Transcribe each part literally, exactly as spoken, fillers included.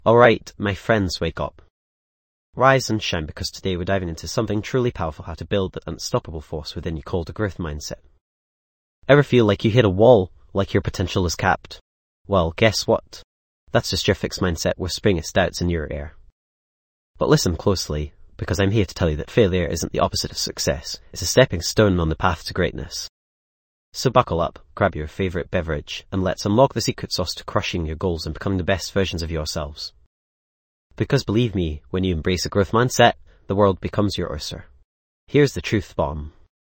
Alright, my friends, wake up. Rise and shine, because today we're diving into something truly powerful: how to build that unstoppable force within you called a growth mindset. Ever feel like you hit a wall, like your potential is capped? Well, guess what? That's just your fixed mindset whispering its doubts in your ear. But listen closely, because I'm here to tell you that failure isn't the opposite of success. It's a stepping stone on the path to greatness. So buckle up, grab your favorite beverage, and let's unlock the secret sauce to crushing your goals and becoming the best versions of yourselves. Because believe me, when you embrace a growth mindset, the world becomes your oyster. Here's the truth bomb.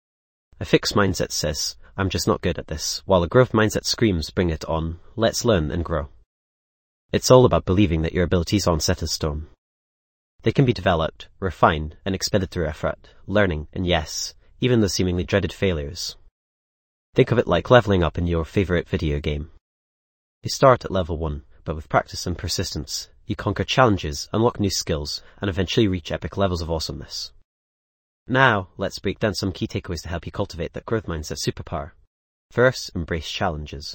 A fixed mindset says, I'm just not good at this, while a growth mindset screams, bring it on, let's learn and grow. It's all about believing that your abilities aren't set in stone. They can be developed, refined, and expended through effort, learning, and yes, even the seemingly dreaded failures. Think of it like leveling up in your favorite video game. You start at level one, but with practice and persistence, you conquer challenges, unlock new skills, and eventually reach epic levels of awesomeness. Now, let's break down some key takeaways to help you cultivate that growth mindset superpower. First, embrace challenges.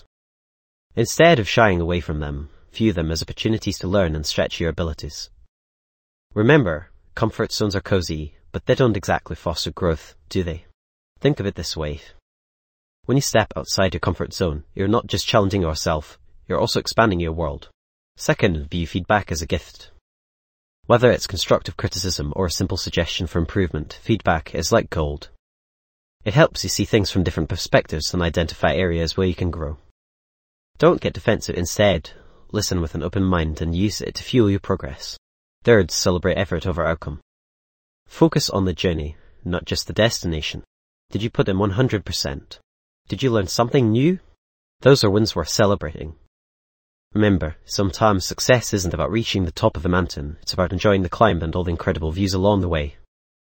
Instead of shying away from them, view them as opportunities to learn and stretch your abilities. Remember, comfort zones are cozy, but they don't exactly foster growth, do they? Think of it this way. When you step outside your comfort zone, you're not just challenging yourself, you're also expanding your world. Second, view feedback as a gift. Whether it's constructive criticism or a simple suggestion for improvement, feedback is like gold. It helps you see things from different perspectives and identify areas where you can grow. Don't get defensive. Instead, listen with an open mind and use it to fuel your progress. Third, celebrate effort over outcome. Focus on the journey, not just the destination. Did you put in one hundred percent? Did you learn something new? Those are wins worth celebrating. Remember, sometimes success isn't about reaching the top of the mountain, it's about enjoying the climb and all the incredible views along the way.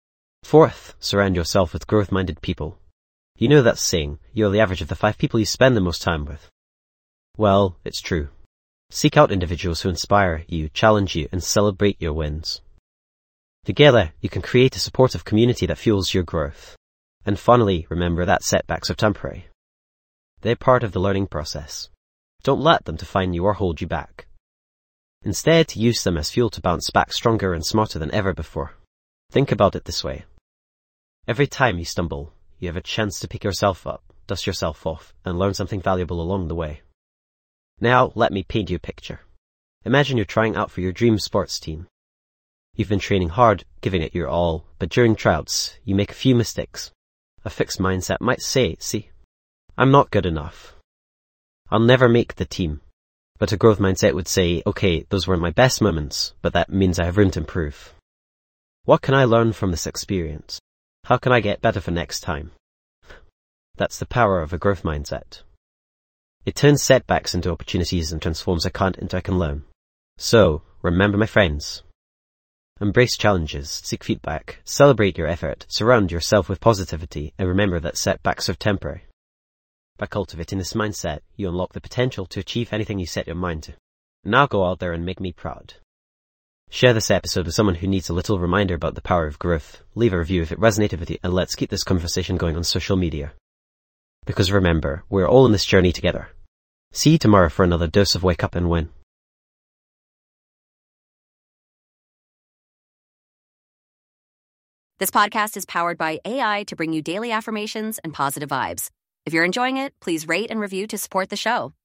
Fourth, surround yourself with growth-minded people. You know that saying, you're the average of the five people you spend the most time with. Well, it's true. Seek out individuals who inspire you, challenge you, and celebrate your wins. Together, you can create a supportive community that fuels your growth. And finally, remember that setbacks are temporary. They're part of the learning process. Don't let them define you or hold you back. Instead, use them as fuel to bounce back stronger and smarter than ever before. Think about it this way. Every time you stumble, you have a chance to pick yourself up, dust yourself off, and learn something valuable along the way. Now, let me paint you a picture. Imagine you're trying out for your dream sports team. You've been training hard, giving it your all, but during tryouts, you make a few mistakes. A fixed mindset might say, see, I'm not good enough. I'll never make the team. But a growth mindset would say, okay, those weren't my best moments, but that means I have room to improve. What can I learn from this experience? How can I get better for next time? That's the power of a growth mindset. It turns setbacks into opportunities and transforms I can't into I can learn. So, remember my friends. Embrace challenges, seek feedback, celebrate your effort, surround yourself with positivity, and remember that setbacks are temporary. By cultivating this mindset, you unlock the potential to achieve anything you set your mind to. Now go out there and make me proud. Share this episode with someone who needs a little reminder about the power of growth. Leave a review if it resonated with you, and let's keep this conversation going on social media. Because remember, we're all in this journey together. See you tomorrow for another dose of Wake Up and Win. This podcast is powered by A I to bring you daily affirmations and positive vibes. If you're enjoying it, please rate and review to support the show.